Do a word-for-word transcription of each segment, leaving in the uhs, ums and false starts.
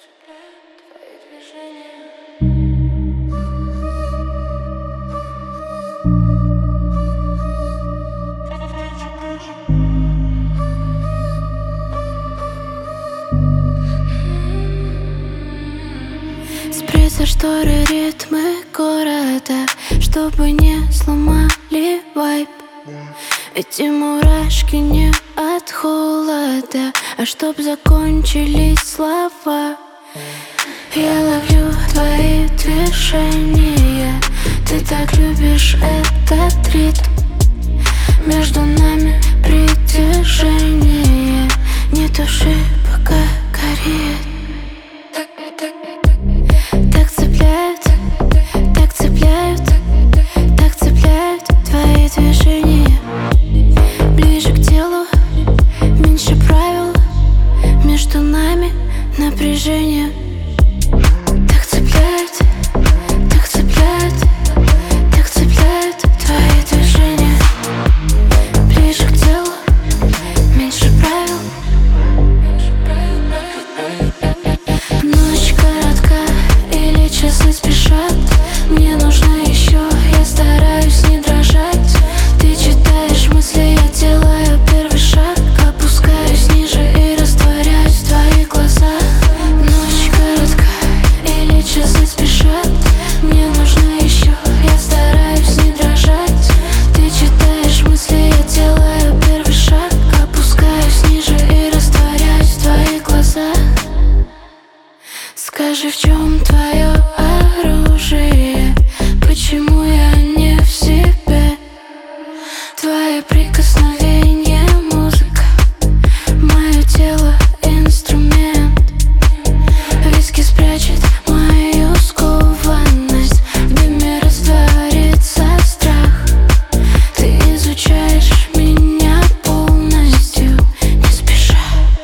Спрятать за шторы ритмы города, чтобы не сломали вайб. Эти мурашки не от холода, а чтоб закончились слова. Я ловлю твои движения, ты так любишь этот ритм. Между нами притяжение, не туши, пока горит. Так цепляют, так цепляют, так цепляют твои движения. Ближе к телу, меньше правил, между нами напряжение. Так цепляют, так цепляют, так цепляют твои движения. Ближе к телу, меньше правил. Ночь коротка или часы спешат, мне нужно еще, я стараюсь не дрожать. Ты читаешь мысли, я делаю первый шаг, опускаюсь ниже и растворяюсь в твоих глазах. Ночь коротка или часы спешат, мне нужно еще, я стараюсь не дрожать. Ты читаешь мысли, я делаю первый шаг, опускаюсь ниже и растворяюсь в твоих глазах. Скажи, в чем твое оружие? Почему я не в себе? Твои прикосновения — музыка, мое тело — инструмент. Виски спрячет мою скованность, в дыме растворится страх. Ты изучаешь меня полностью, не спеша.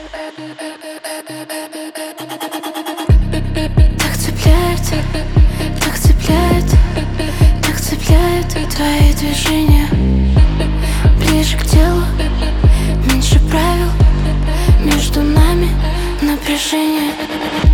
Так цепляет, так цепляет, так цепляют твои движения. Ближе к телу, меньше правил, между нами напряжение.